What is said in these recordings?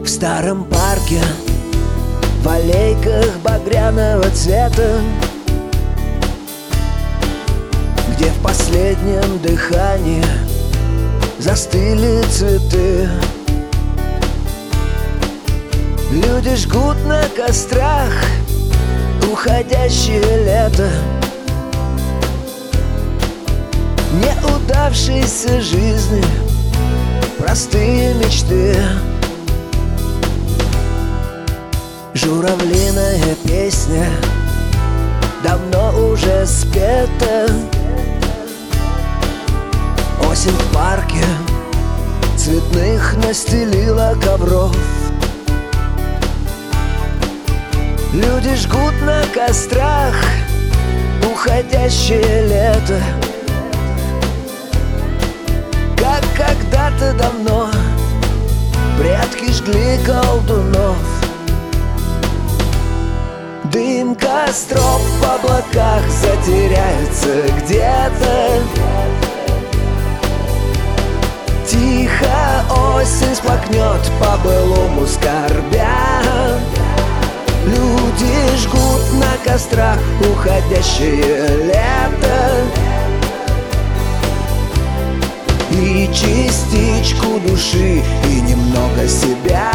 В старом парке, в аллейках багряного цвета, где в последнем дыхании застыли цветы. Люди жгут на кострах уходящее лето, неудавшейся жизни простые мечты. Журавлиная песня давно уже спета. Осень в парке цветных настелила ковров. Люди жгут на кострах уходящее лето, как когда-то давно предки жгли колдунов. Дым костров в облаках затеряется где-то. Тихо осень сплакнет по-былому скорбя. Люди жгут на кострах уходящее лето и частичку души, и немного себя.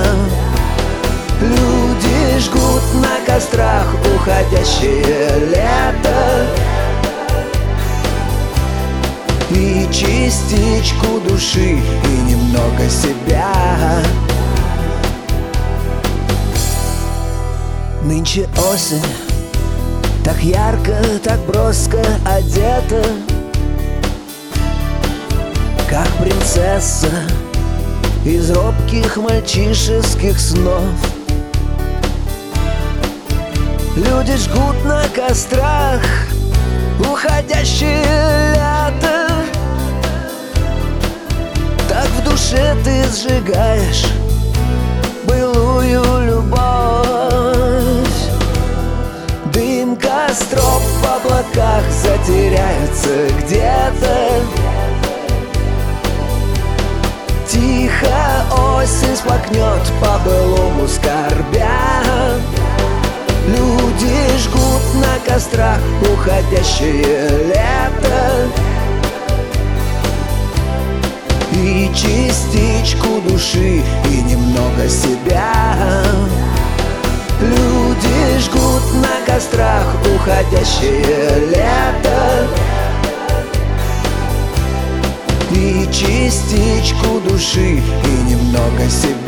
Люди жгут на кострах уходящее лето и частичку души, и немного себя. Нынче осень так ярко, так броско одета, как принцесса из робких мальчишеских снов. Люди жгут на кострах уходящее лето, так в душе ты сжигаешь былую любовь. Дым костров в облаках затеряется где-то. Тихо осень сплакнет по-былому скорбя. Люди жгут на кострах уходящее лето и частичку души, и немного себя. Люди жгут на кострах уходящее лето и частичку души, и немного себя.